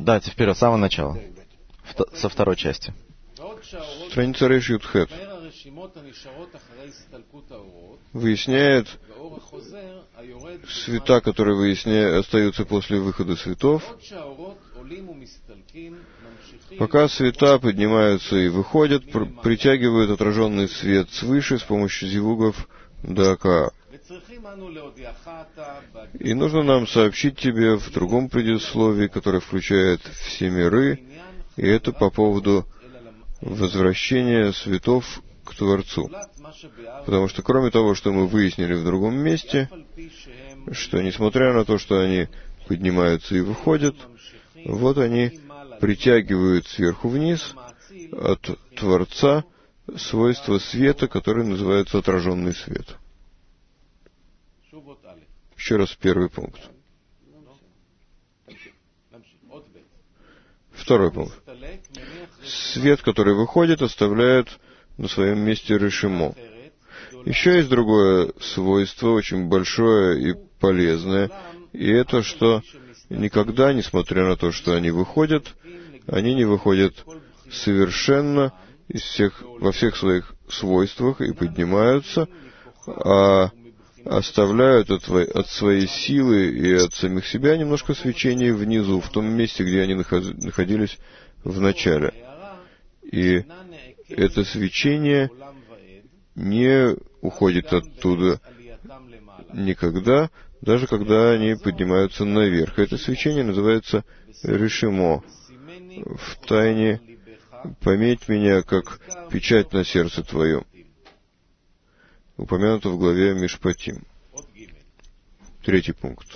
Давайте вперед, с самого начала. Со второй части. Страница Реш Юд Хет выясняет света, которые остаются после выхода светов. Пока света поднимаются и выходят, притягивают отраженный свет свыше с помощью зивугов Дака. И нужно нам сообщить тебе в другом предисловии, которое включает все миры, и это по поводу возвращения светов к Творцу. Потому что кроме того, что мы выяснили в другом месте, что несмотря на то, что они поднимаются и выходят, вот они притягивают сверху вниз от Творца свойства света, которое называется отраженный свет. Еще раз первый пункт. Второй пункт. Свет, который выходит, оставляет на своем месте решимо. Еще есть другое свойство, очень большое и полезное, и это, что никогда, несмотря на то, что они выходят, они не выходят совершенно во всех своих свойствах и поднимаются, а оставляют от своей силы и от самих себя немножко свечения внизу, в том месте, где они находились в начале. И это свечение не уходит оттуда никогда, даже когда они поднимаются наверх. Это свечение называется решимо. В тайне пометь меня, как печать на сердце твоем. Упомянуто в главе Мишпатим. Третий пункт.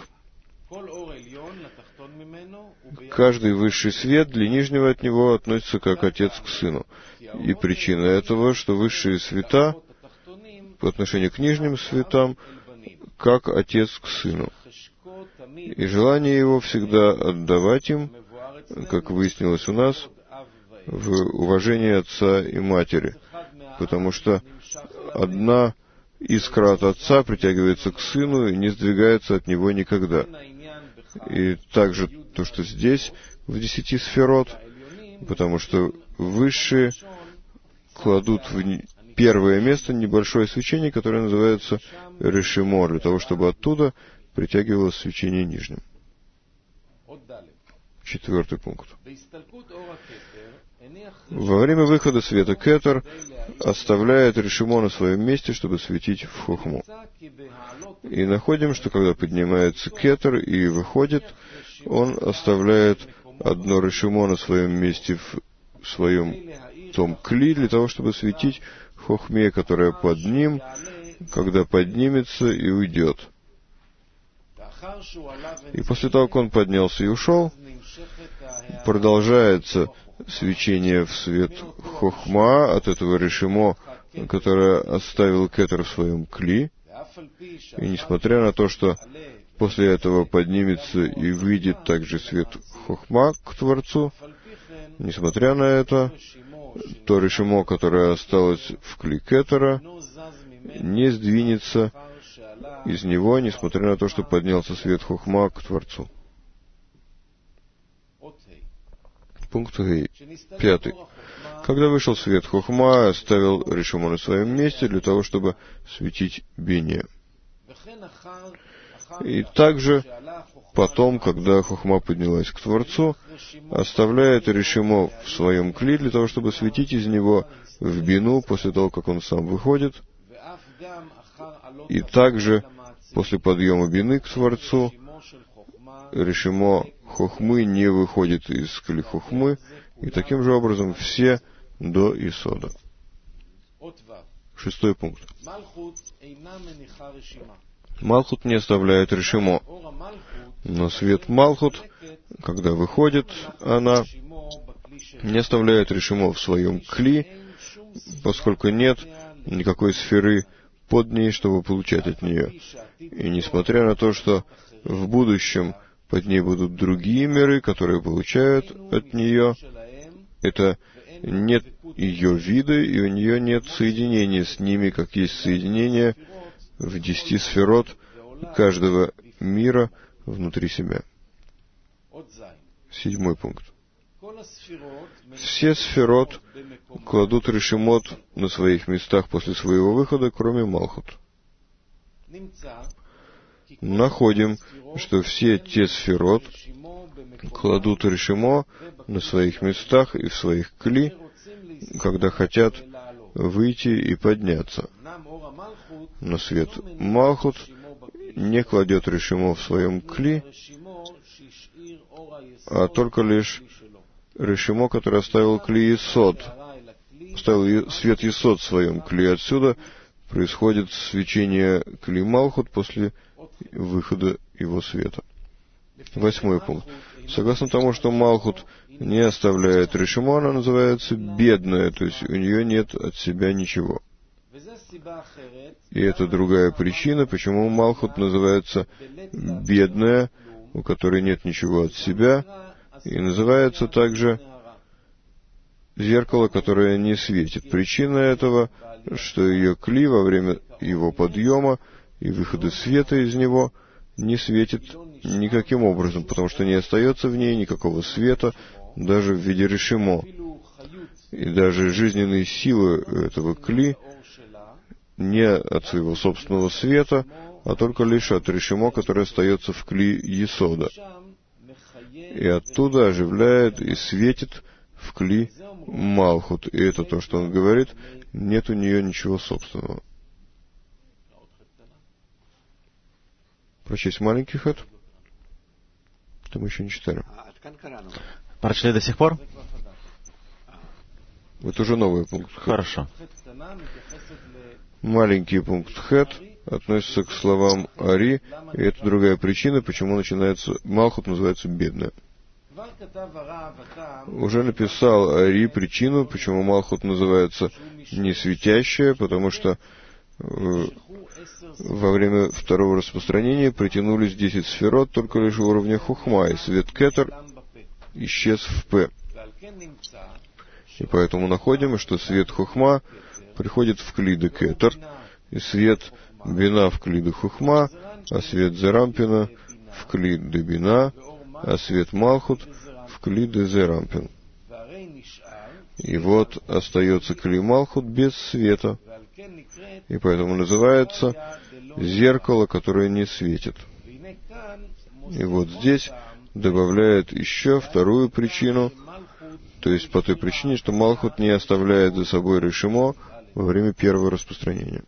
Каждый высший свет для нижнего от него относится как отец к сыну. И причина этого, что высшие света по отношению к нижним светам как отец к сыну. И желание его всегда отдавать им, как выяснилось у нас, в уважении отца и матери. Потому что одна искра от отца притягивается к сыну и не сдвигается от него никогда. И также то, что здесь, в 10 сферот, потому что высшие кладут в первое место небольшое свечение, которое называется решимо, для того, чтобы оттуда притягивалось свечение нижним. Четвертый пункт. Во время выхода света кетер оставляет решимо на своем месте, чтобы светить в хохму. И находим, что когда поднимается кетер и выходит, он оставляет одно решимо на своем месте в своем том кли, для того, чтобы светить хохме, которая под ним, когда поднимется и уйдет. И после того, как он поднялся и ушел, продолжается свечение в свет хохма от этого решимо, которое оставил кетер в своем кли. И несмотря на то, что после этого поднимется и выйдет также свет хохма к Творцу, несмотря на это, то решимо, которое осталось в кли кетера, не сдвинется из него, несмотря на то, что поднялся свет хохма к Творцу. Пункт 5. Когда вышел свет хохма, оставил решимо на своем месте для того, чтобы светить бине. И также потом, когда хохма поднялась к Творцу, оставляет решимо в своем кли для того, чтобы светить из него в бину после того, как он сам выходит. И также после подъема бины к Творцу решимо хохмы не выходит из кли хохмы, и таким же образом все до Исода. 6 пункт. Малхут не оставляет решимо, но свет Малхут, когда выходит она, не оставляет решимо в своем кли, поскольку нет никакой сферы под ней, чтобы получать от нее. И несмотря на то, что в будущем под ней будут другие миры, которые получают от нее, это нет ее вида, и у нее нет соединения с ними, как есть соединение в 10 сферот каждого мира внутри себя. 7 пункт. Все сферот кладут решимот на своих местах после своего выхода, кроме Малхут. Находим, что все те сферот кладут решимо на своих местах и в своих кли, когда хотят выйти и подняться. Но свет Малхут не кладет решимо в своем кли, а только лишь решимо, который оставил кли Есод, оставил свет Есод в своем кли. Отсюда происходит свечение кли Малхут после выхода его света. 8 пункт. Согласно тому, что Малхут не оставляет решимо, она называется бедная, то есть у нее нет от себя ничего. И это другая причина, почему Малхут называется бедная, у которой нет ничего от себя, и называется также зеркало, которое не светит. Причина этого, что ее кли во время его подъема и выхода света из него не светит никаким образом, потому что не остается в ней никакого света, даже в виде решимо. И даже жизненные силы этого кли не от своего собственного света, а только лишь от решимо, которое остается в кли Есода. И оттуда оживляет и светит в кли Малхут. И это то, что он говорит, нет у нее ничего собственного. Прочесть маленький хэт. Это мы еще не читали. Прочли до сих пор? Это уже новый пункт хэт. Хорошо. Маленький пункт хэт относится к словам Ари, и это другая причина, почему начинается Малхут называется бедная. Уже написал Ари причину, почему Малхут называется не светящая, потому что во время второго распространения притянулись 10 сферот только лишь уровня Хухма, и свет Кетер исчез в П. И поэтому находим, что свет Хухма приходит в клиды Кетер, и свет Бина в клиды Хухма, а свет Зерампина в клиды Бина, а свет Малхут в клиды Зерампин. И вот остается кли Малхут без света, и поэтому называется зеркало, которое не светит. И вот здесь добавляет еще вторую причину, то есть по той причине, что Малхут не оставляет за собой решимо во время первого распространения.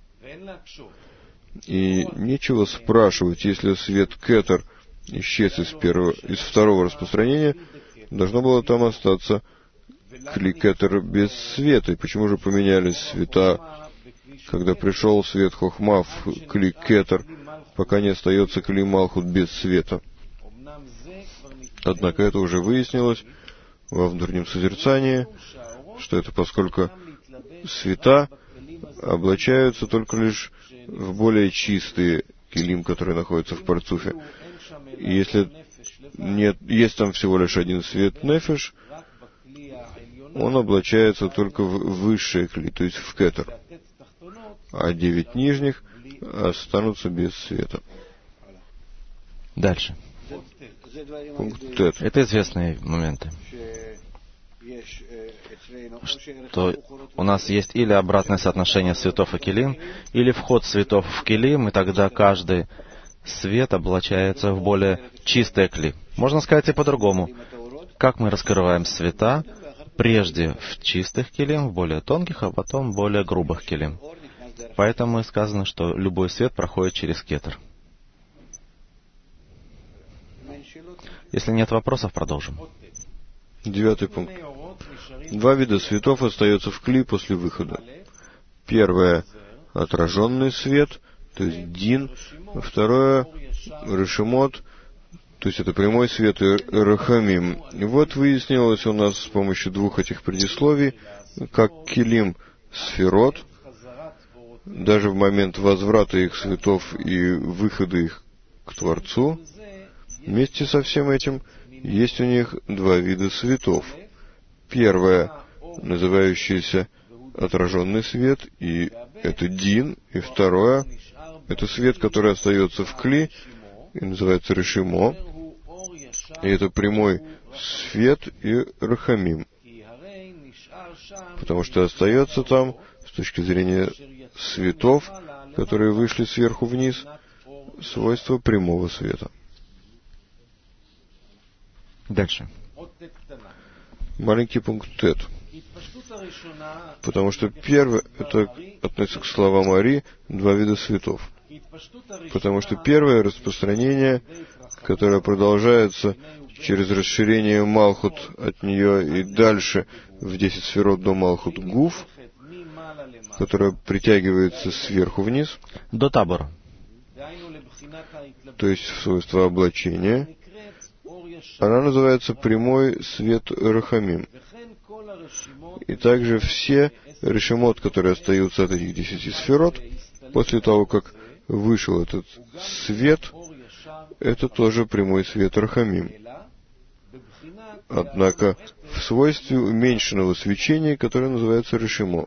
И нечего спрашивать, если свет Кетер исчез из второго распространения, должно было там остаться кли Кетер без света. И почему же поменялись света, когда пришел свет Хохма в кли Кетер, пока не остается кли Малхут без света? Однако это уже выяснилось во внутреннем созерцании, что это поскольку света облачаются только лишь в более чистые килим, которые находятся в парцуфе. И если есть там всего лишь один свет нефеш, он облачается только в высшие кли, то есть в кетер, а 9 нижних останутся без света. Дальше. Пункт Тет. Это известные моменты. Что у нас есть или обратное соотношение светов и килим, или вход светов в килим, и тогда каждый свет облачается в более чистое кли. Можно сказать и по-другому. Как мы раскрываем света, прежде в чистых килим, в более тонких, а потом в более грубых килим. Поэтому и сказано, что любой свет проходит через кетер. Если нет вопросов, продолжим. 9 пункт. 2 вида светов остается в кли после выхода. Первое — отраженный свет, то есть дин. Второе — решимот, то есть это прямой свет и рахамим. И вот выяснилось у нас с помощью 2 этих предисловий, как килим сферот, даже в момент возврата их светов и выхода их к Творцу, вместе со всем этим есть у них 2 вида светов. Первое, называющееся отраженный свет, и это дин. И второе, это свет, который остается в кли, и называется решимо. И это прямой свет и рахамим. Потому что остается там, с точки зрения светов, которые вышли сверху вниз, свойство прямого света. Дальше. Маленький пункт Тет. Потому что первое, это относится к словам Ари, два вида светов. Потому что первое распространение, которое продолжается через расширение Малхут от нее и дальше в 10 сферот до Малхут Гуф, которое притягивается сверху вниз, до табора. То есть в свойство облачения, она называется прямой свет рахамим. И также все решемот, которые остаются от этих 10 сферот, после того, как вышел этот свет, это тоже прямой свет рахамим. Однако в свойстве уменьшенного свечения, которое называется решемо.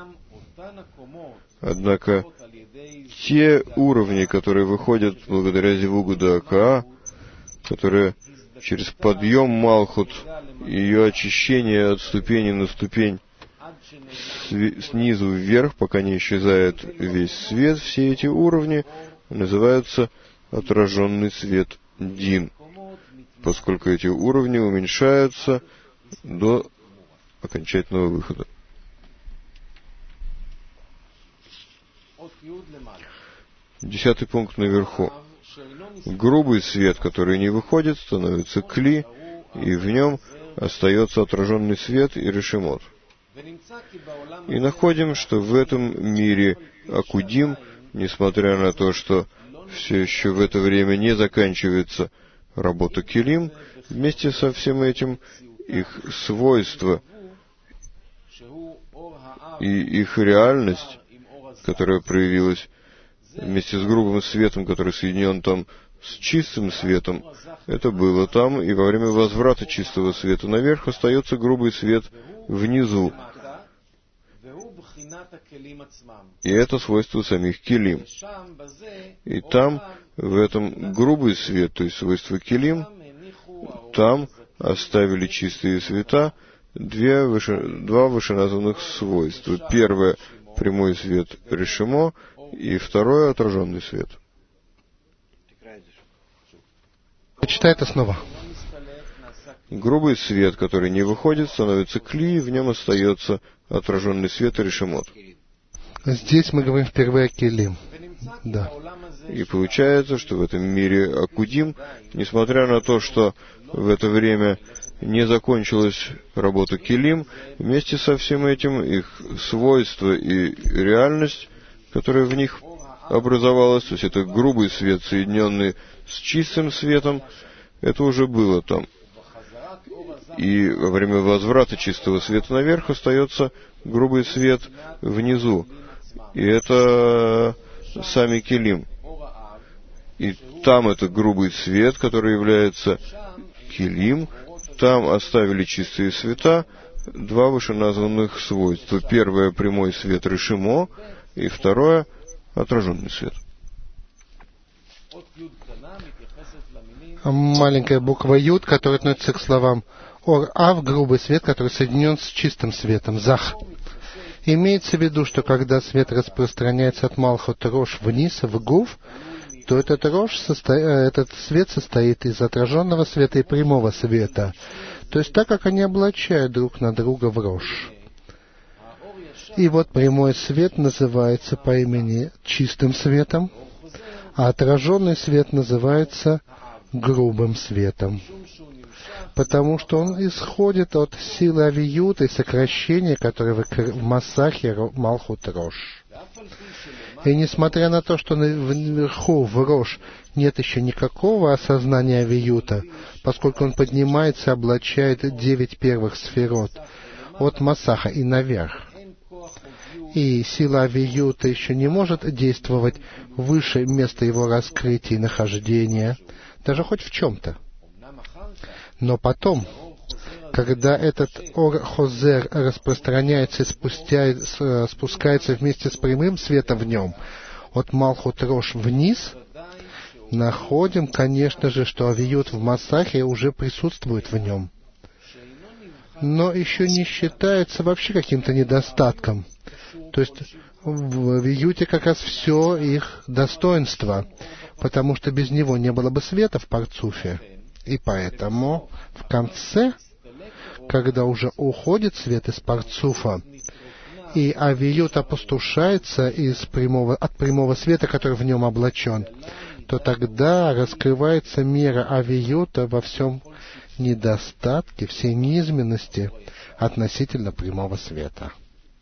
Однако те уровни, которые выходят благодаря Зивугу до Акаа, которые через подъем Малхут, ее очищение от ступени на ступень снизу вверх, пока не исчезает весь свет, все эти уровни называются отраженный свет Дин, поскольку эти уровни уменьшаются до окончательного выхода. Десятый пункт наверху. Грубый свет, который не выходит, становится кли, и в нем остается отраженный свет и решемот. И находим, что в этом мире Акудим, несмотря на то, что все еще в это время не заканчивается работа Келим, вместе со всем этим их свойства и их реальность, которая проявилась вместе с грубым светом, который соединен там с чистым светом, это было там, и во время возврата чистого света наверх остается грубый свет внизу. И это свойство самих келим. И там, в этом грубый свет, то есть свойство келим, там оставили чистые света два вышеназванных свойства. Первое — прямой свет решемо, и второе — отраженный свет. Почитай это снова. Грубый свет, который не выходит, становится кли, и в нем остается отраженный свет и решемот. Здесь мы говорим впервые о келим. Да. И получается, что в этом мире Акудим, несмотря на то, что в это время не закончилась работа келим, вместе со всем этим их свойства и реальность, которая в них образовалась, то есть это грубый свет, соединенный с чистым светом, это уже было там. И во время возврата чистого света наверх остается грубый свет внизу. И это сами келим. И там это грубый свет, который является келим. Там оставили чистые света, два вышеназванных свойства. Первое — прямой свет решемо, и второе — отраженный свет. Маленькая буква Юд, которая относится к словам Ор-Ав, грубый свет, который соединен с чистым светом, Зах. Имеется в виду, что когда свет распространяется от Малхут Рош вниз, в Гуф, то этот свет состоит из отраженного света и прямого света. То есть так, как они облачают друг на друга в Рош. И вот прямой свет называется по имени чистым светом, а отраженный свет называется грубым светом, потому что он исходит от силы авиюта и сокращения, которое в Масахе Малхут Рош. И несмотря на то, что наверху в Рош нет еще никакого осознания авиюта, поскольку он поднимается и облачает 9 первых сферот от Масаха и наверх, и сила авиюта еще не может действовать выше места его раскрытия и нахождения, даже хоть в чем-то. Но потом, когда этот Ор-Хозер распространяется и спускается вместе с прямым светом в нем, от Малхут Рош вниз, находим, конечно же, что авиют в Масахе уже присутствует в нем, но еще не считается вообще каким-то недостатком. То есть в авиюте как раз все их достоинство, потому что без него не было бы света в парцуфе. И поэтому в конце, когда уже уходит свет из парцуфа, и авиют опустошается от прямого света, который в нем облачен, то тогда раскрывается мера авиюта во всем недостатке, всей низменности относительно прямого света.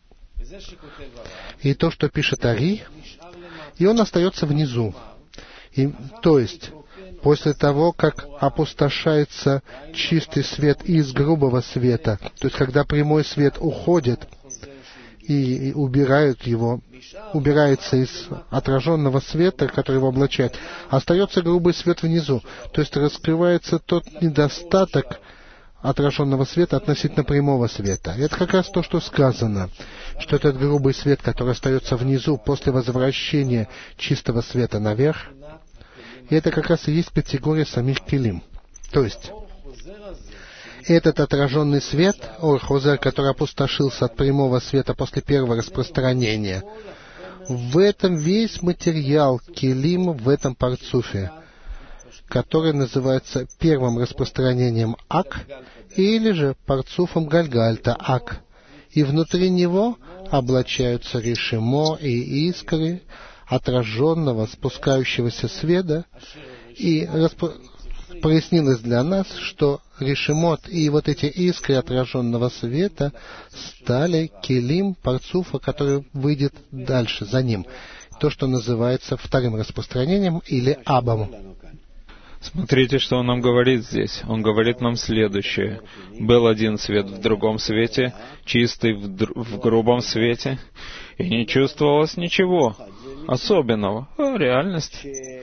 И то, что пишет Ари, и он остается внизу. То есть, после того, как опустошается чистый свет из грубого света, то есть, когда прямой свет уходит и убирается из отраженного света, который его облачает, остается грубый свет внизу. То есть, раскрывается тот недостаток отраженного света относительно прямого света. Это как раз то, что сказано, что этот грубый свет, который остается внизу после возвращения чистого света наверх, и это как раз и есть категория самих килим. То есть, этот отраженный свет, Ор-Хозер, который опустошился от прямого света после первого распространения, в этом весь материал килим в этом парцуфе, который называется первым распространением Ак, или же парцуфом Гальгальта Ак. И внутри него облачаются решимо и искры отраженного, спускающегося света, и прояснилось для нас, что решимот и вот эти искры отраженного света стали килим парцуфа, который выйдет дальше, за ним. То, что называется вторым распространением или абом. Смотрите, что он нам говорит здесь. Он говорит нам следующее. Был один свет в другом свете, чистый в грубом свете, и не чувствовалось ничего особенного. Реальность.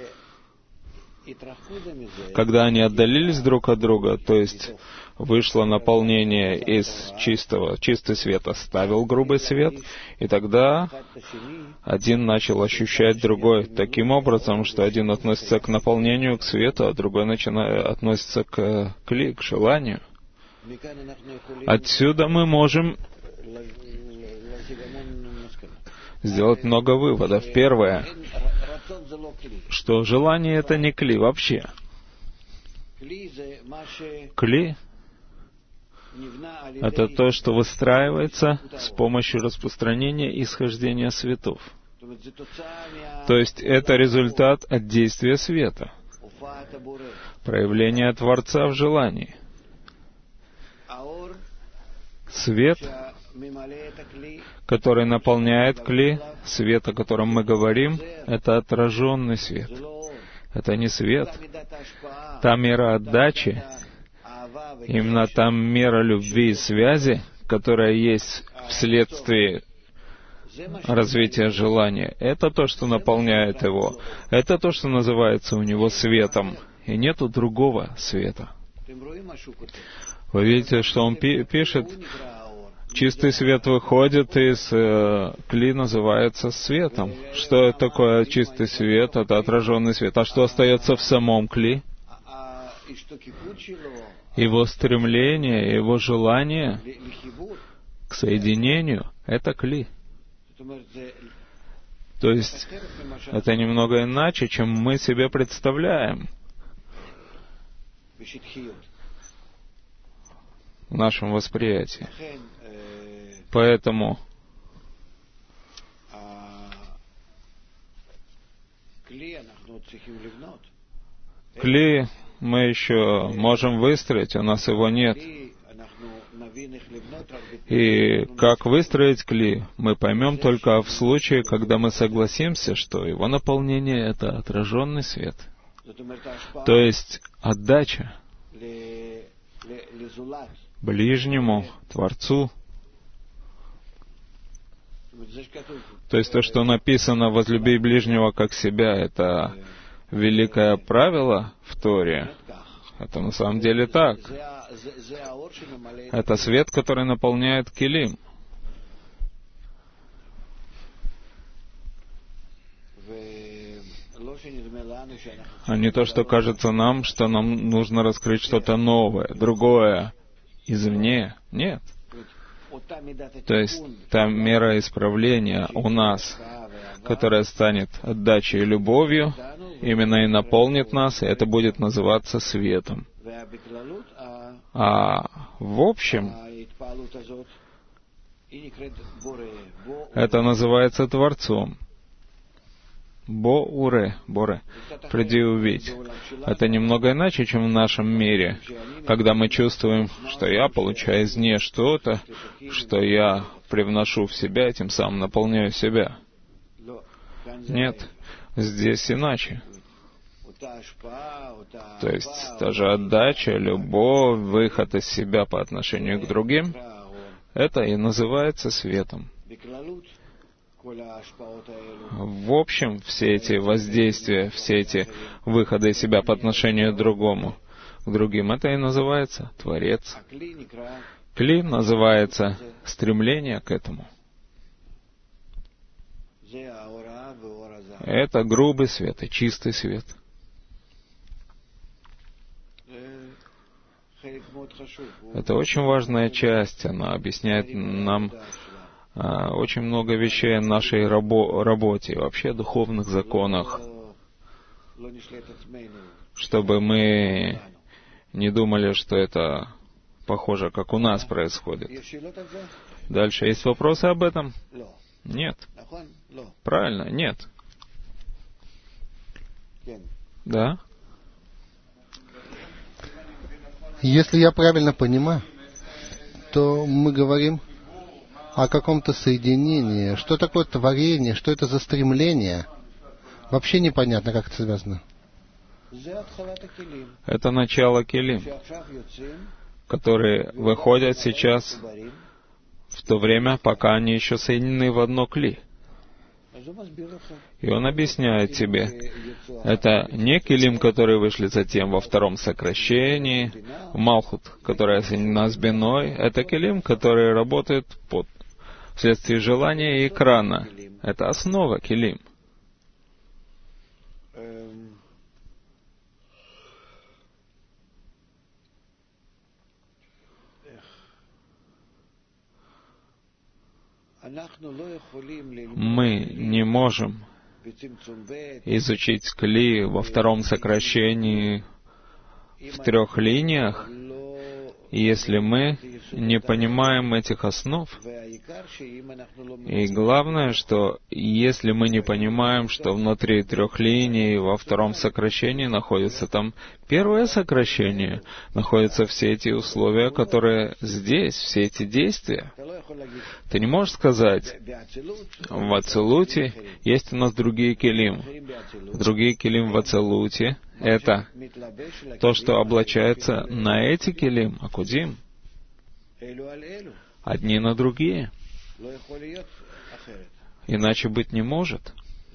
Когда они отдалились друг от друга, то есть вышло наполнение из чистый свет оставил грубый свет, и тогда один начал ощущать другой таким образом, что один относится к наполнению, к свету, а другой относится к желанию. Отсюда мы можем сделать много выводов. Первое, что желание — это не кли вообще. Кли — это то, что выстраивается с помощью распространения и исхождения светов. То есть это результат от действия света, проявление Творца в желании. Свет, который наполняет кли, свет, о котором мы говорим, это отраженный свет. Это не свет. Та мера отдачи, именно та мера любви и связи, которая есть вследствие развития желания, это то, что наполняет его. Это то, что называется у него светом. И нету другого света. Вы видите, что он пишет? Чистый свет выходит из кли, называется светом. Что это такое чистый свет? Это отраженный свет. А что остается в самом кли? Его стремление, его желание к соединению — это кли. То есть это немного иначе, чем мы себе представляем в нашем восприятии. Поэтому кли мы еще можем выстроить, у нас его нет. И как выстроить кли, мы поймем только в случае, когда мы согласимся, что его наполнение — это отраженный свет. То есть отдача ближнему, Творцу. То есть то, что написано «возлюби ближнего как себя», это великое правило в Торе. Это на самом деле так. Это свет, который наполняет килим. А не то, что кажется нам, что нам нужно раскрыть что-то новое, другое, извне. Нет. То есть та мера исправления у нас, которая станет отдачей и любовью, именно и наполнит нас, и это будет называться светом. А в общем, это называется Творцом. Боре, приди увидь. Это немного иначе, чем в нашем мире, когда мы чувствуем, что я получаю извне что-то, что я привношу в себя, и тем самым наполняю себя. Нет, здесь иначе. То есть та же отдача, любовь, выход из себя по отношению к другим, это и называется светом. В общем, все эти воздействия, все эти выходы из себя по отношению к другим, это и называется Творец. Кли называется стремление к этому. Это грубый свет и чистый свет. Это очень важная часть, она объясняет нам очень много вещей о нашей работе и вообще о духовных законах, чтобы мы не думали, что это похоже, как у нас происходит. Дальше есть вопросы об этом? Нет. Правильно, нет. Да? Если я правильно понимаю, то мы говорим о каком-то соединении. Что такое творение? Что это за стремление? Вообще непонятно, как это связано. Это начало келим, которые выходят сейчас в то время, пока они еще соединены в одно кли. И он объясняет тебе, это не келим, которые вышли затем во втором сокращении, малхут, которая соединена с биной, это келим, которые работают вследствие желания и экрана. Это основа келим. Мы не можем изучить кли во втором сокращении в 3 линиях, если мы не понимаем этих основ. И главное, что если мы не понимаем, что внутри 3 линий во втором сокращении находится там первое сокращение, находятся все эти условия, которые здесь, все эти действия. Ты не можешь сказать, в Ацилуте есть у нас другие келим. Другие келим в Ацилуте — это то, что облачается на эти келим, акудим, одни на другие. Иначе быть не может.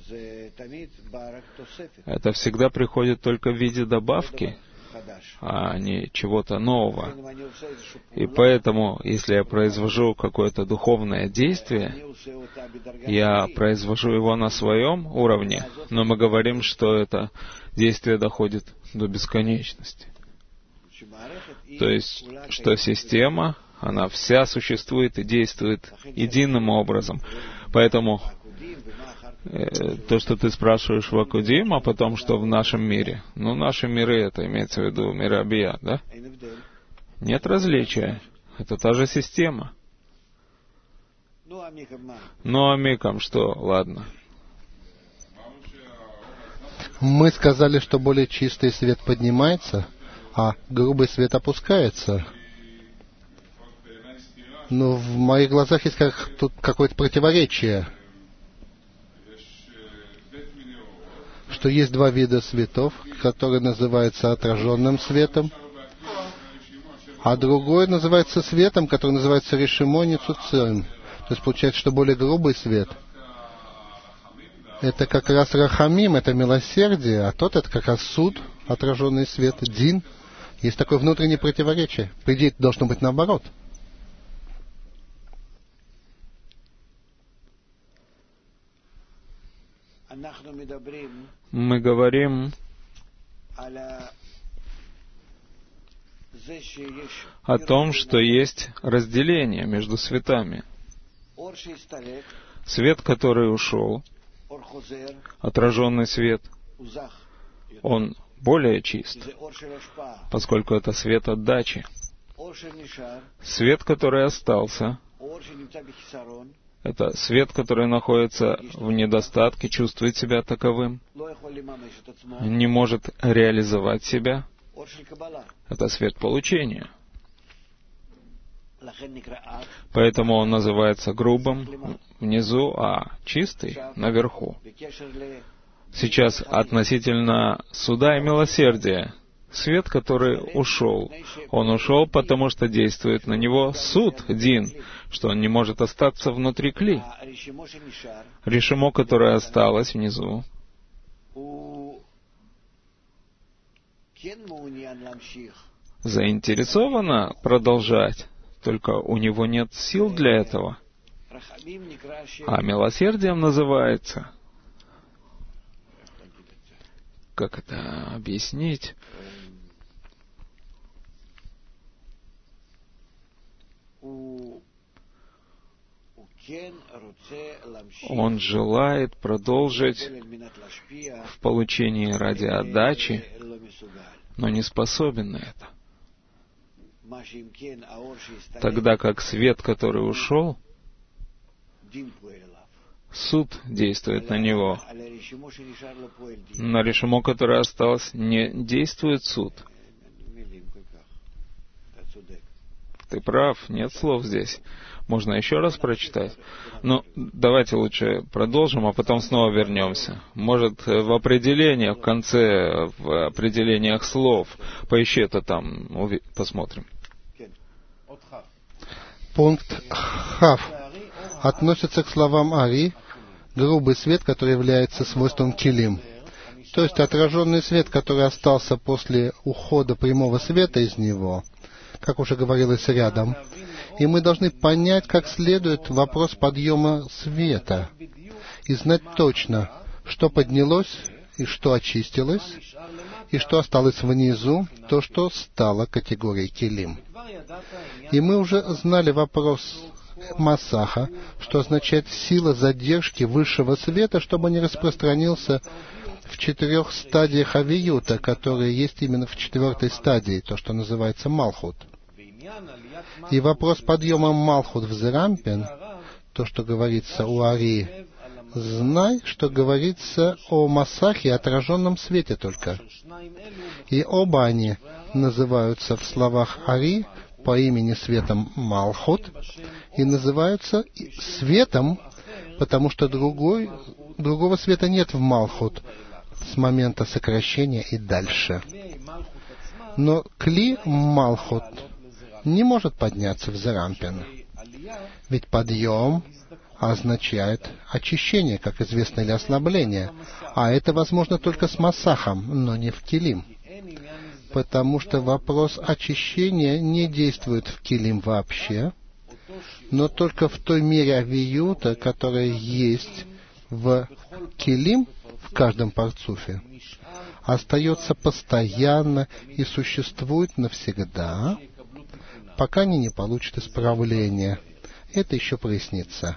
Это всегда приходит только в виде добавки, а не чего-то нового. И поэтому, если я произвожу какое-то духовное действие, я произвожу его на своем уровне, но мы говорим, что это действие доходит до бесконечности. То есть, что система, она вся существует и действует единым образом. Поэтому то, что ты спрашиваешь в Акудим, а потом, что в нашем мире. Ну, наши миры, это имеется в виду мир Абия, да? Нет различия. Это та же система. Ну, а микам что? Ладно. Мы сказали, что более чистый свет поднимается, а грубый свет опускается. Но в моих глазах есть тут какое-то противоречие. Что есть 2 вида светов, которые называются отраженным светом, а другой называется светом, который называется решимон и цуцин. То есть получается, что более грубый свет — это как раз рахамим, это милосердие, а тот — это как раз суд, отраженный свет, дин. Есть такое внутреннее противоречие. По идее, это должно быть наоборот. мы говорим о том, что есть разделение между светами. Свет, который ушел, отраженный свет, он более чист, поскольку это свет отдачи. Свет, который остался, это свет, который находится в недостатке, чувствует себя таковым, не может реализовать себя. Это свет получения. Поэтому он называется грубым внизу, а чистый наверху. Сейчас относительно суда и милосердия. Свет, который ушел, он ушел, потому что действует на него суд, дин, что он не может остаться внутри кли. Решимо, которое осталось внизу, заинтересовано продолжать, только у него нет сил для этого. А милосердием называется, как это объяснить? Он желает продолжить в получении ради отдачи, но не способен на это. Тогда как свет, который ушел, суд действует на него. На решимо, которое осталось, не действует суд. Ты прав, нет слов здесь. Можно еще раз прочитать? Но давайте лучше продолжим, а потом снова вернемся. Может, в определениях, в конце, в определениях слов. Поищи это там, посмотрим. Пункт Хав относится к словам Ари, грубый свет, который является свойством килим. То есть отраженный свет, который остался после ухода прямого света из него, как уже говорилось рядом. И мы должны понять, как следует вопрос подъема света и знать точно, что поднялось и что очистилось, и что осталось внизу, то, что стало категорией килим. И мы уже знали вопрос Масаха, что означает сила задержки высшего света, чтобы он не распространился в 4 стадиях авиюта, которые есть именно в 4 стадии, то, что называется Малхут. И вопрос подъема Малхут в Зерампин, то, что говорится у Ари, знай, что говорится о Масахе, отраженном свете только. И оба они называются в словах Ари по имени светом Малхут и называются светом, потому что другого света нет в Малхут с момента сокращения и дальше. Но кли Малхут не может подняться в Зерампин. Ведь подъем означает очищение, как известно, или ослабление. А это возможно только с Масахом, но не в килим. Потому что вопрос очищения не действует в килим вообще, но только в той мере авиюта, которая есть в килим, в каждом парцуфе, остается постоянно и существует навсегда, пока они не получат исправления. Это еще прояснится.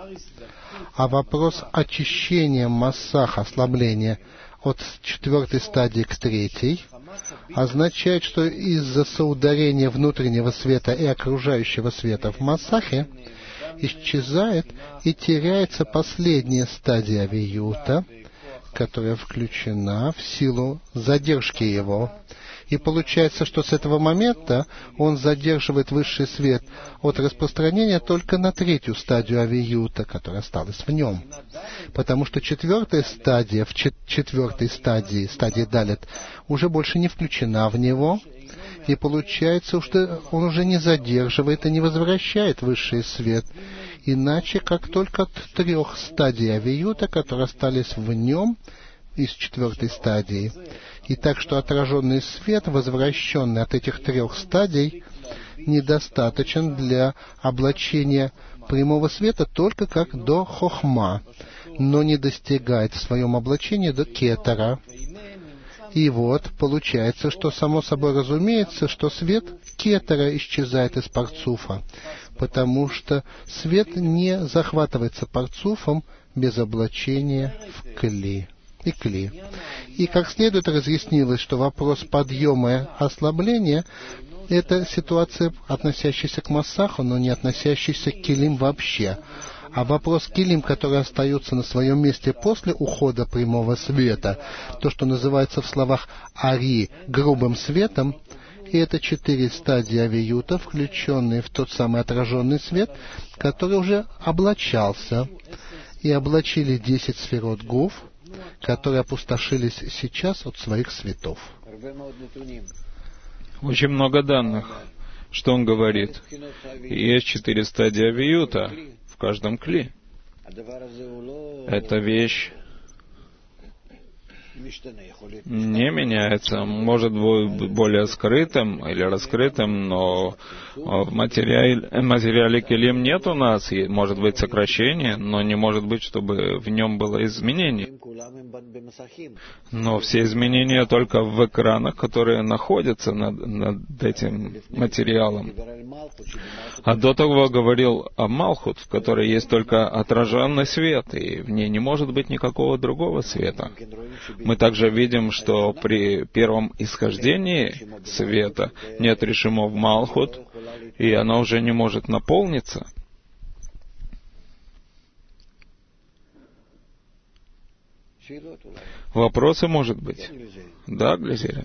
А вопрос очищения Масаха, ослабления от 4 стадии к 3, означает, что из-за соударения внутреннего света и окружающего света в Масахе исчезает и теряется последняя стадия авиюта, которая включена в силу задержки его. И получается, что с этого момента он задерживает высший свет от распространения только на 3 стадию авиюта, которая осталась в нем. Потому что 4 стадия, в 4 стадии Далет, уже больше не включена в него. И получается, что он уже не задерживает и не возвращает высший свет. Иначе, как только от 3 стадий авиюта, которые остались в нем, из 4 стадии. И так что отраженный свет, возвращенный от этих 3 стадий, недостаточен для облачения прямого света только как до хохма. но не достигает в своем облачении до кетера. И вот получается, что само собой разумеется, что свет кетера исчезает из парцуфа, потому что свет не захватывается парцуфом без облачения в кли. И как следует разъяснилось, что вопрос подъема и ослабления — это ситуация, относящаяся к массаху, но не относящаяся к килим вообще. А вопрос килим, которые остаются на своем месте после ухода прямого света, то, что называется в словах ари грубым светом, и это 4 стадии авиюта, включенные в тот самый отраженный свет, который уже облачался, и облачили 10 сферот гуф, которые опустошились сейчас от своих светов. Очень много данных. Что он говорит? Есть 4 стадии авиюта в каждом кли. Эта вещь не меняется. Может быть более скрытым или раскрытым, но в материале келим нет у нас. Может быть сокращение, но не может быть, чтобы в нем было изменение. Но все изменения только в экранах, которые находятся над этим материалом. А до того говорил о Малхут, в которой есть только отраженный свет, и в ней не может быть никакого другого света. Мы также видим, что при первом исхождении света нет решимо в Малхут, и она уже не может наполниться. Вопросы, может быть? Да, Глизерин?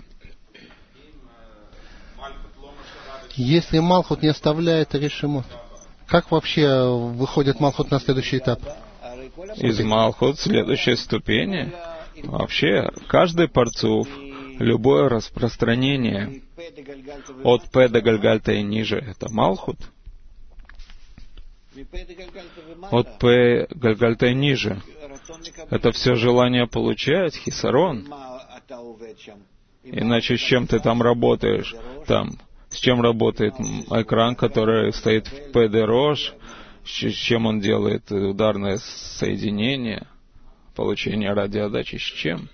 Если Малхут не оставляет решимот, как вообще выходит Малхут на следующий этап? Из Малхут следующей ступени. Вообще, каждый парцуф, любое распространение от П до Гальгальта и ниже, это Малхут. От П Гальгальта и ниже, это все желание получать, хисарон. Иначе с чем ты там работаешь? Там, с чем работает экран, который стоит в ПД Рош, с чем он делает ударное соединение, получение радиоотдачи, с чем?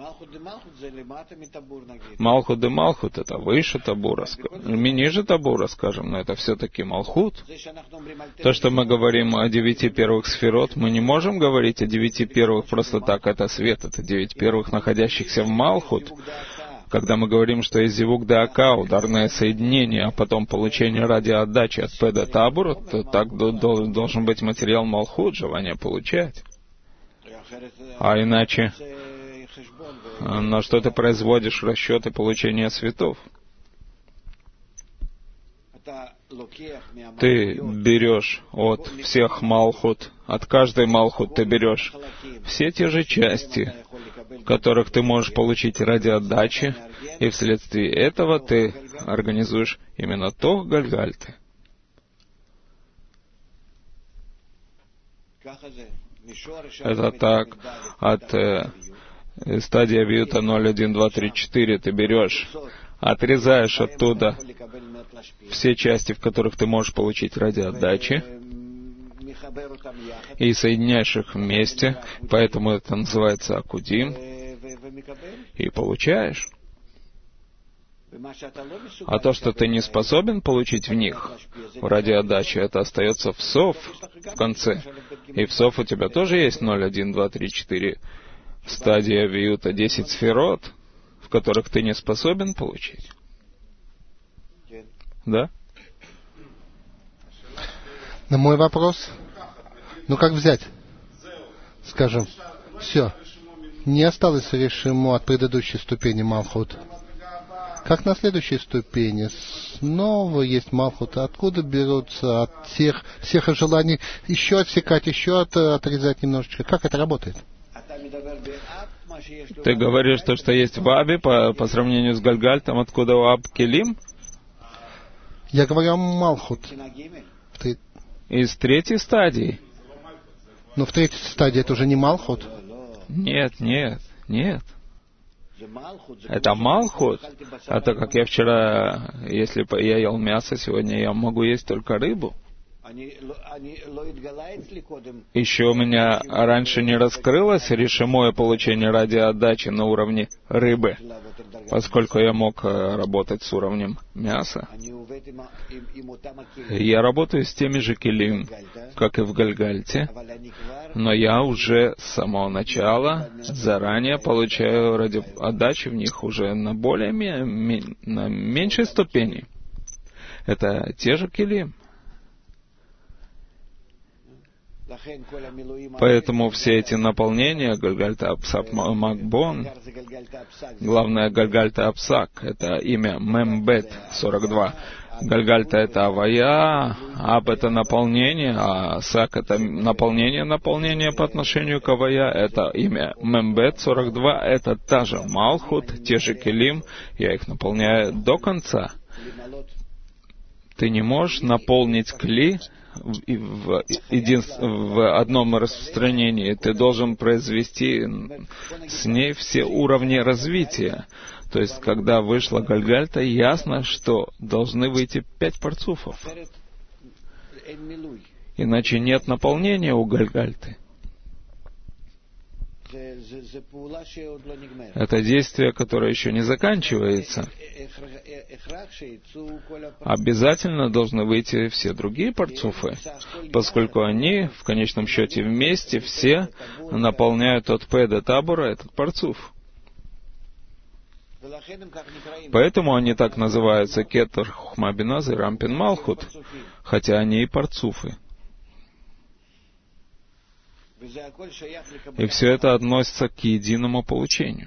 Малхут де Малхут — это выше табура, ниже табура, скажем, но это все-таки Малхут. То, что мы говорим о 9 первых сферот, мы не можем говорить о 9 первых просто так, это свет, это 9 первых, находящихся в Малхут. Когда мы говорим, что есть зивук де Ака, ударное соединение, а потом получение радиоотдачи от П до табура, то так должен быть материал Малхут, желание получать. А иначе, на что ты производишь расчеты получения светов? Ты берешь от всех Малхут, от каждой Малхут ты берешь все те же части, в которых ты можешь получить радиоотдачи, и вследствие этого ты организуешь именно то Гальгальты. Это так, от стадии авиюта 0, 1, 2, 3, 4 ты берешь, отрезаешь оттуда все части, в которых ты можешь получить радиоотдачи, и соединяешь их вместе, поэтому это называется акудим, и получаешь. А то, что ты не способен получить в них в радиоотдаче, это остается в сов в конце. И в сов у тебя тоже есть 0, 1, 2, 3, 4 стадии авиюта, 10 сферот, в которых ты не способен получить. Да? На мой вопрос, как взять? Скажем, все, не осталось решимо от предыдущей ступени Малхут. Как на следующей ступени снова есть Малхут. Откуда берутся от всех желаний еще отсекать, еще отрезать немножечко? Как это работает? Ты говоришь то, что есть в Абе по сравнению с Гальгальтом, откуда у Аб Келим? Я говорю о Малхут. Из третьей стадии. Но в третьей стадии это уже не Малхут? Нет. Это Малхут. Это как я вчера, если я ел мясо, сегодня я могу есть только рыбу. Еще у меня раньше не раскрылось решимое получение радиоотдачи на уровне рыбы, поскольку я мог работать с уровнем мяса. Я работаю с теми же келим, как и в Гальгальте, но я уже с самого начала заранее получаю радиоотдачу в них уже на на меньшей ступени. Это те же келим. Поэтому все эти наполнения Гальгальта Апсак Макбон, главное Гальгальта Апсак, это имя Мембет 42. Гальгальта это Авая, Ап это наполнение, а Сак это наполнение по отношению к Авая, это имя Мембет 42, это та же Малхут, те же Келим, я их наполняю до конца. Ты не можешь наполнить Кли в одном распространении. Ты должен произвести с ней все уровни развития. То есть, когда вышла Гальгальта, ясно, что должны выйти 5 парцуфов. Иначе нет наполнения у Гальгальты. Это действие, которое еще не заканчивается. Обязательно должны выйти все другие парцуфы, поскольку они, в конечном счете, вместе все наполняют от П до Табора этот парцуф. Поэтому они так называются Кетер Хухмабиназ и Рампин Малхут, хотя они и парцуфы. И все это относится к единому получению.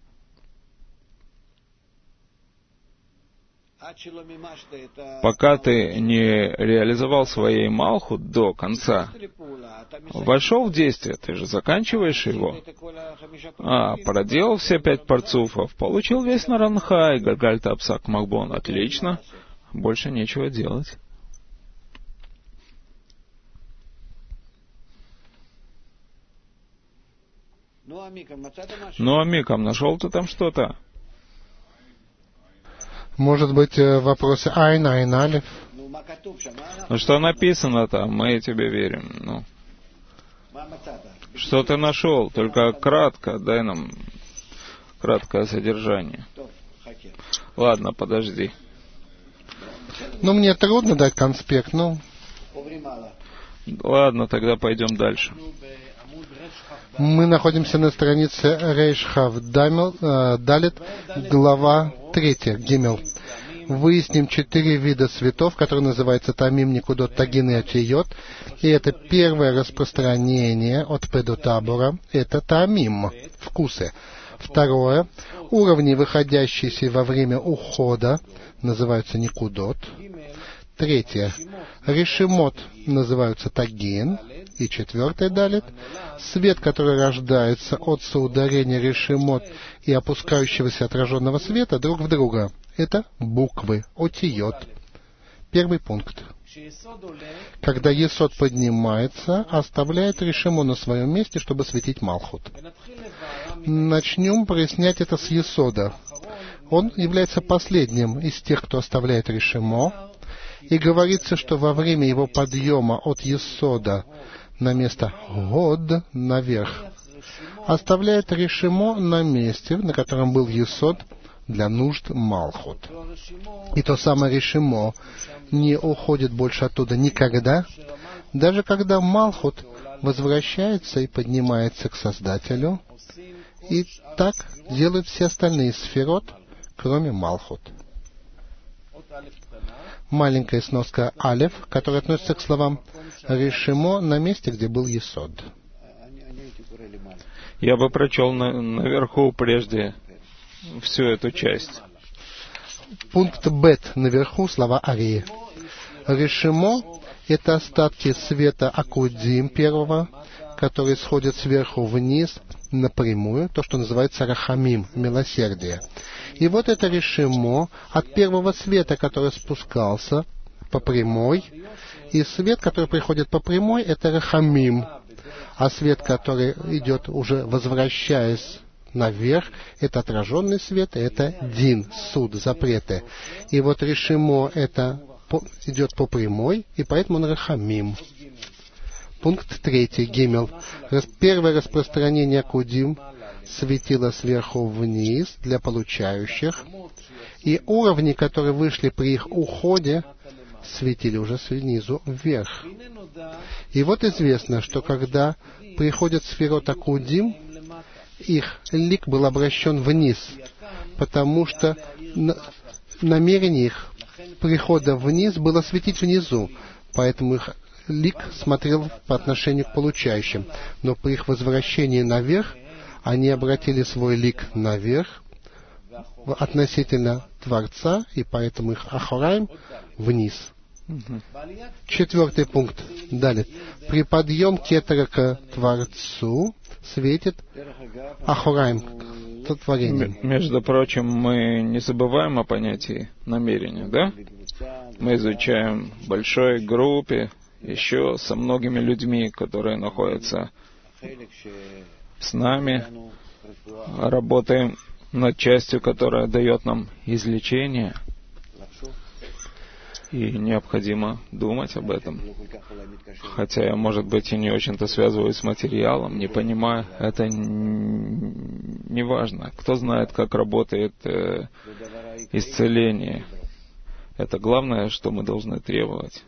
Пока ты не реализовал своей Малхут до конца, вошел в действие, ты же заканчиваешь его. Проделал все 5 парцуфов, получил весь Наранхай, Гальгальта Апсак Макбон. Отлично, больше нечего делать. Ну, Амикам, нашел ты там что-то? Может быть, вопросы Айн, Айн, Алиф? Ну, что написано там, мы тебе верим. Что ты нашел? Только кратко, дай нам краткое содержание. Ладно, подожди. Мне трудно дать конспект, Ладно, тогда пойдем дальше. Мы находимся на странице Рейш Хав Далет, глава 3, Гимел. Выясним 4 вида цветов, которые называются Тамим, Никудот, Тагин и Атиот. И это первое распространение от Пе до Табора. Это Тамим, вкусы. Второе, уровни, выходящиеся во время ухода, называются Никудот. Третье, решимот, называются Тагин. И четвертое далит, свет, который рождается от соударения решимот и опускающегося отраженного света друг в друга. Это буквы, отиот. Первый пункт. Когда есод поднимается, оставляет решимо на своем месте, чтобы светить Малхут. Начнем прояснять это с есода. Он является последним из тех, кто оставляет решимо. И говорится, что во время его подъема от есода на место год, наверх, оставляет решимо на месте, на котором был есод, для нужд Малхут. И то самое решимо не уходит больше оттуда никогда, даже когда Малхут возвращается и поднимается к Создателю, и так делают все остальные сферот, кроме Малхут. Маленькая сноска Алеф, которая относится к словам решимо на месте, где был есод. Я бы прочел наверху прежде всю эту часть. Пункт Бет наверху слова Арии. Решимо — это остатки света Акудим первого, которые сходят сверху вниз напрямую, то, что называется Рахамим, милосердие. И вот это решимо от первого света, который спускался по прямой, и свет, который приходит по прямой, это Рахамим, а свет, который идет уже возвращаясь наверх, это отраженный свет, это Дин, суд, запреты. И вот решимо — это идет по прямой, и поэтому он рахамим. Пункт 3. Гимел. Первое распространение кудим светило сверху вниз для получающих, и уровни, которые вышли при их уходе, светили уже снизу вверх. И вот известно, что когда приходят сферот акудим, их лик был обращен вниз, потому что намерение их прихода вниз было светить внизу, поэтому их лик смотрел по отношению к получающим. Но при их возвращении наверх, они обратили свой лик наверх относительно Творца, и поэтому их ахораим вниз. 4 пункт. Далее. При подъем кетера к Творцу светит ахораим к творению. Между прочим, мы не забываем о понятии намерения, да? Мы изучаем в большой группе, еще со многими людьми, которые находятся с нами, работаем над частью, которая дает нам излечение. И необходимо думать об этом. Хотя я, может быть, и не очень-то связываюсь с материалом, не понимаю, это не важно. Кто знает, как работает исцеление. Это главное, что мы должны требовать.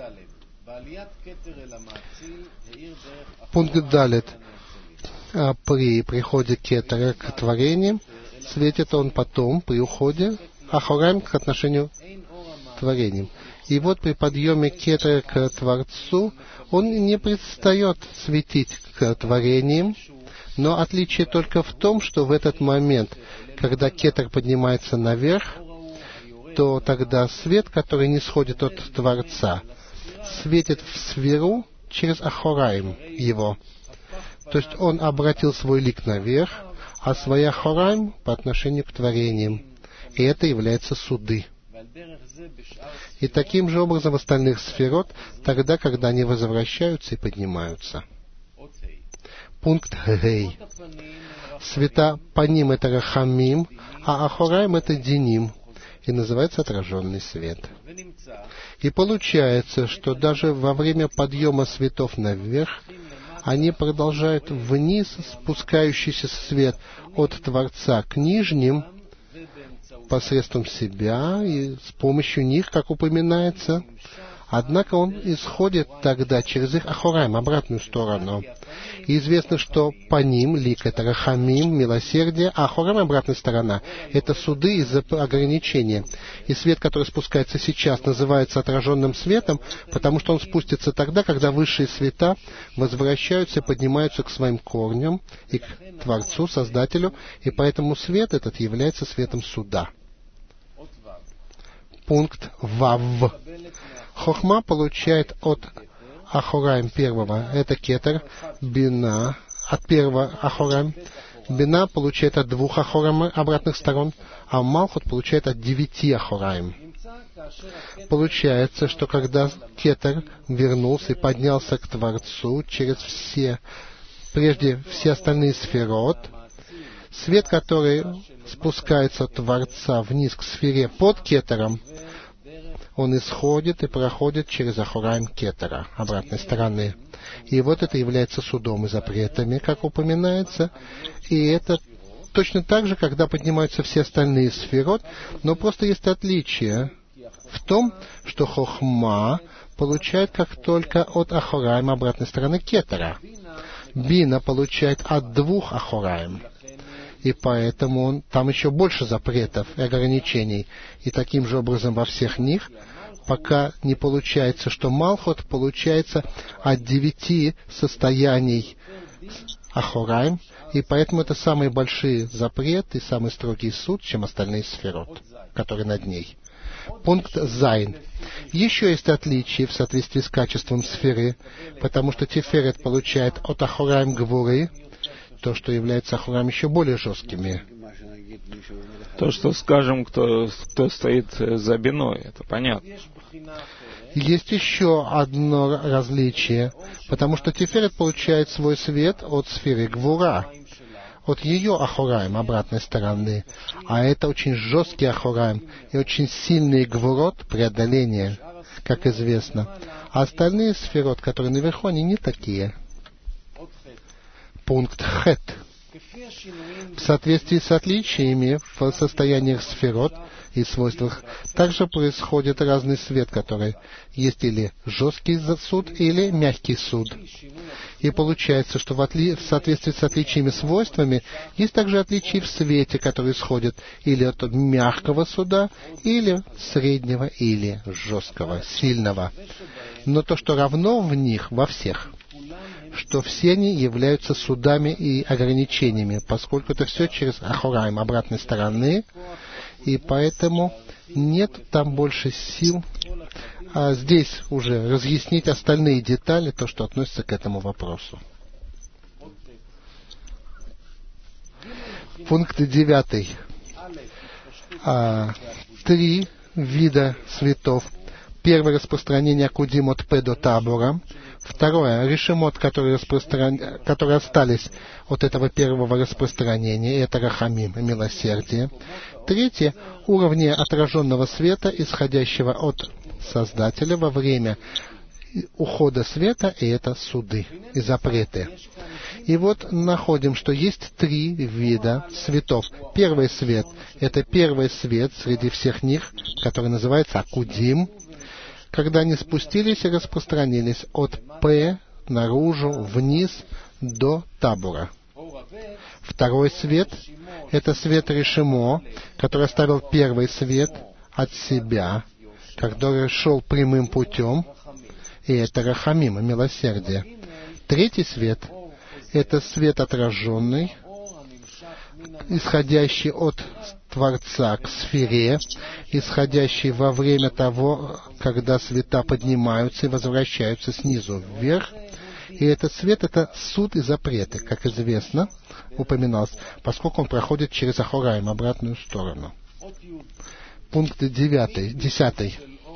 Пункт Далет. При приходе кетера к творению светит он потом, при уходе, ахораим к отношению к творению. И вот при подъеме кетера к Творцу он не предстает светить к творениям, но отличие только в том, что в этот момент, когда кетер поднимается наверх, то тогда свет, который не сходит от Творца, светит в сферу через ахораим его. То есть он обратил свой лик наверх, а свой ахораим по отношению к творениям. И это является суды. И таким же образом в остальных сферот, тогда, когда они возвращаются и поднимаются. Пункт Гей. Света по ним это рахамим, а ахораим это диним, и называется отраженный свет. И получается, что даже во время подъема светов наверх, они продолжают вниз спускающийся свет от Творца к нижним посредством себя и с помощью них, как упоминается. Однако он исходит тогда через их ахораим, обратную сторону. И известно, что по ним лик — это рахамим, милосердие, а ахораим — обратная сторона. Это суды из-за ограничения. И свет, который спускается сейчас, называется отраженным светом, потому что он спустится тогда, когда высшие света возвращаются и поднимаются к своим корням и к Творцу, Создателю, и поэтому свет этот является светом суда. Пункт Вав. Хохма получает от ахораим первого, это кетер, бина, от первого ахораим. Бина получает от двух ахораим обратных сторон, а Малхут получает от 9 ахораим. Получается, что когда кетер вернулся и поднялся к Творцу через прежде все остальные сферот, свет, который спускается от Творца вниз к сфере под кетером, он исходит и проходит через ахораим кетера, обратной стороны. И вот это является судом и запретами, как упоминается. И это точно так же, когда поднимаются все остальные сферот, но просто есть отличие в том, что хохма получает как только от ахораим обратной стороны кетера. Бина получает от 2 ахораим. И поэтому там еще больше запретов и ограничений. И таким же образом во всех них, пока не получается, что Малхут получается от 9 состояний ахораим, и поэтому это самые большие запреты и самый строгий суд, чем остальные сферот, которые над ней. Пункт Зайн. Еще есть отличие в соответствии с качеством сферы, потому что Тиферет получает от ахораим гвуры, то, что является ахораим еще более жесткими. То, что скажем, кто стоит за биной, это понятно. Есть еще одно различие, потому что Тиферет получает свой свет от сферы гвура, от ее ахораим, обратной стороны. А это очень жесткий ахораим и очень сильный гвурот преодоления. как известно. А остальные сферот, которые наверху, они не такие. Пункт Хет. В соответствии с отличиями в состояниях сферот и свойствах также происходит разный свет, который есть или жесткий суд, или мягкий суд. И получается, что в соответствии с отличиями свойствами есть также отличия в свете, которые исходят или от мягкого суда, или среднего, или жесткого, сильного. Но то, что равно в них, во всех, что все они являются судами и ограничениями, поскольку это все через ахураим, обратной стороны, и поэтому нет там больше сил здесь уже разъяснить остальные детали, то, что относится к этому вопросу. Пункт 9. 3 вида светов. Первое — распространение акудим от П до Табора. Второе — решемот, которые остались от этого первого распространения, это рахамим, милосердие. Третье — уровни отраженного света, исходящего от Создателя во время ухода света, и это суды и запреты. И вот находим, что есть 3 вида светов. Первый свет — это первый свет среди всех них, который называется акудим, когда они спустились и распространились от П наружу, вниз, до Табора. Второй свет — это свет решимо, который оставил первый свет от себя, который шел прямым путем, и это рахамим, милосердие. Третий свет — это свет отраженный, исходящий от Творца к сфере, исходящий во время того, когда света поднимаются и возвращаются снизу вверх. И этот свет — это суд и запреты, как известно, упоминалось, поскольку он проходит через ахураим, обратную сторону. Пункт 10.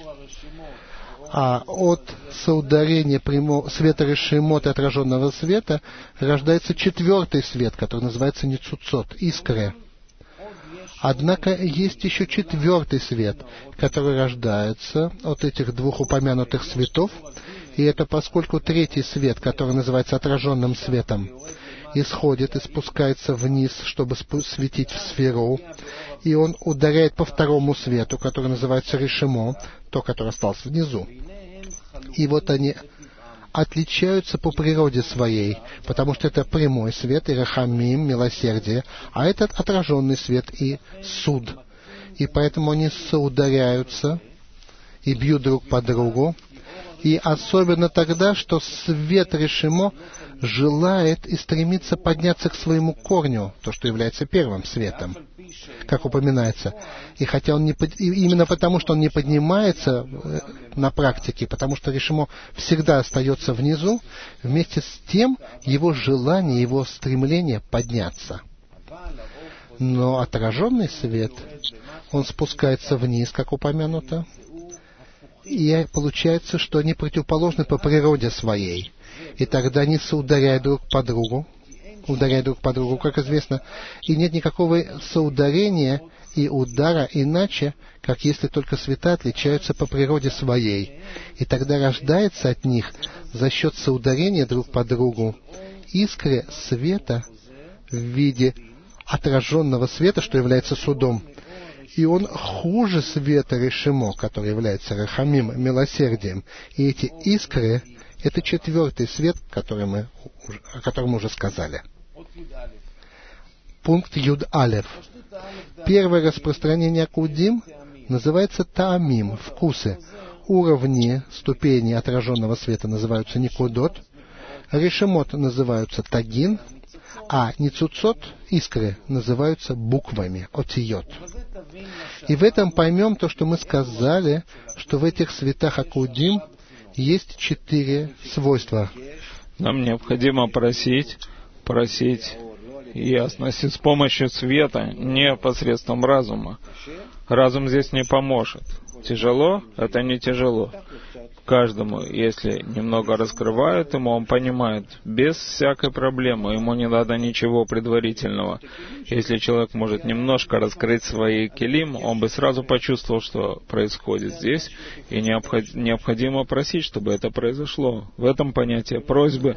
От соударения света решемот и отраженного света рождается 4-й свет, который называется ницуцот, искры. Однако есть еще 4-й свет, который рождается от этих 2 упомянутых светов, и это поскольку 3-й свет, который называется отраженным светом, исходит и спускается вниз, чтобы светить в сферу, и он ударяет по 2-му свету, который называется решимо, то, который остался внизу. И вот они отличаются по природе своей, потому что это прямой свет и рахамим, милосердие, а этот отраженный свет и суд. И поэтому они соударяются и бьют друг по другу. И особенно тогда, что свет решимо желает и стремится подняться к своему корню, то, что является первым светом, как упоминается. И хотя он именно потому, что он не поднимается на практике, потому что решимо всегда остается внизу, вместе с тем его желание, его стремление подняться. Но отраженный свет, он спускается вниз, как упомянуто, и получается, что они противоположны по природе своей. И тогда они соударяют друг по другу, как известно, и нет никакого соударения и удара иначе, как если только света отличаются по природе своей. И тогда рождается от них за счет соударения друг по другу искры света в виде отраженного света, что является судом. И он хуже света решимо, который является рахамим, милосердием. И эти искры — это 4-й свет, о котором мы уже сказали. Пункт Юд Алеф. Первое распространение акудим называется таамим, вкусы. Уровни, ступени отраженного света называются никудот, решемот называются тагин, а ницуцот, искры, называются буквами, отиот. И в этом поймем то, что мы сказали, что в этих светах акудим есть 4 свойства. Нам необходимо просить ясности с помощью света, не посредством разума. Разум здесь не поможет. тяжело, это не тяжело. Каждому, если немного раскрывают ему, он понимает, без всякой проблемы, ему не надо ничего предварительного. Если человек может немножко раскрыть свои келим, он бы сразу почувствовал, что происходит здесь, и необходимо просить, чтобы это произошло. В этом понятие просьбы.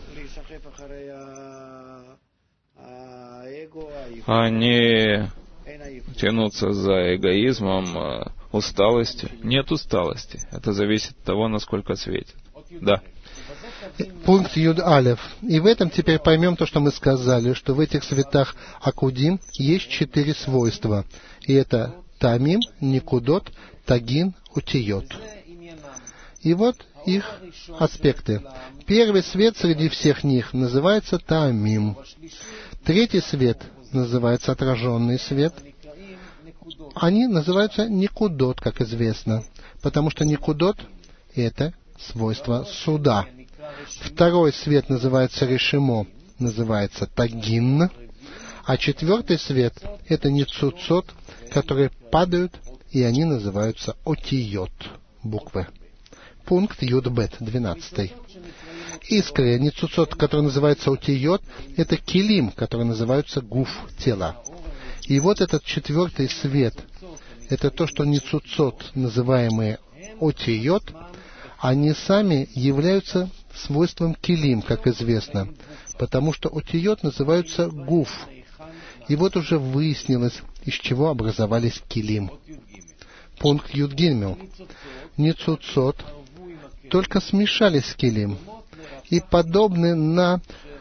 А не тянуться за эгоизмом, усталостью. Нет усталости. Это зависит от того, насколько светит. Да. Пункт Юд Алеф. И в этом теперь поймем то, что мы сказали, что в этих светах Акудим есть 4 свойства. И это Тамим, Никудот, Тагин, Утиот. И вот их аспекты. Первый свет среди всех них называется Тамим. Третий свет называется отраженный свет. Они называются Никудот, как известно, потому что Никудот — это свойство суда. Второй свет называется Решимо, называется Тагин, а четвертый свет — это Ницуцот, которые падают, и они называются Отиот, буквы. Пункт Юдбет, 12. Искры, Ницуцот, который называется Отиот, это Килим, которые называются Гуф, тело. И вот этот четвертый свет, это то, что Ницуцот, называемые Отиот, они сами являются свойством Килим, как известно, потому что Отиот называются Гуф. И вот уже выяснилось, из чего образовались Килим. Пункт Юдгимел. Ницуцот только смешались с Килим и подобны на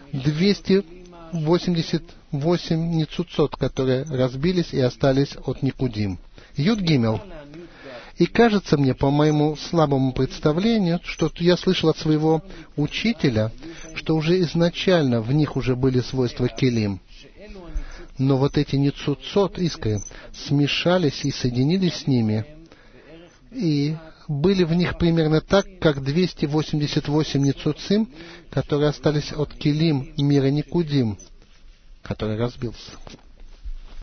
288 ницуцот, которые разбились и остались от Никудим. Юд-Гимел. И кажется мне, по моему слабому представлению, что я слышал от своего учителя, что уже изначально в них уже были свойства Келим. Но вот эти ницуцот, искры, смешались и соединились с ними, и были в них примерно так, как 288 ницуцим, которые остались от Келим мира Никудим, который разбился.